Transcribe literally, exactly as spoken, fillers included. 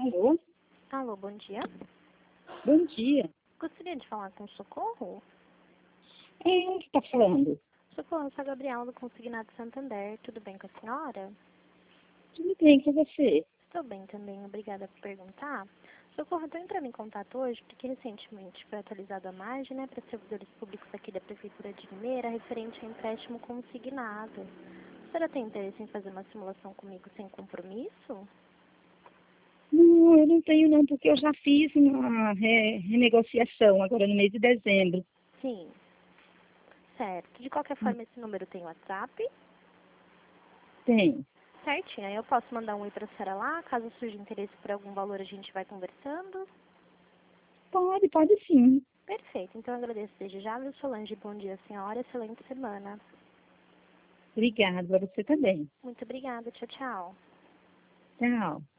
Alô? Alô, bom dia. Bom dia. Gostaria de falar com Socorro? É, quem está falando? Socorro, eu sou a Gabriela do Consignado Santander. Tudo bem com a senhora? Tudo bem com você? Estou bem também, obrigada por perguntar. Socorro, estou entrando em contato hoje porque recentemente foi atualizada a margem, né, para servidores públicos aqui da Prefeitura de Limeira, referente a empréstimo consignado. A senhora tem interesse em fazer uma simulação comigo sem compromisso? Não, eu não tenho não, porque eu já fiz uma re- renegociação agora no mês de dezembro. Sim. Certo. De qualquer forma, esse número tem WhatsApp? Tem. Certinho. Aí eu posso mandar um oi para a senhora lá, caso surja interesse por algum valor, a gente vai conversando. Pode, pode sim. Perfeito. Então, eu agradeço desde já, viu, Solange? Bom dia, senhora. Excelente semana. Obrigada, para você também. Muito obrigada. Tchau, tchau. Tchau.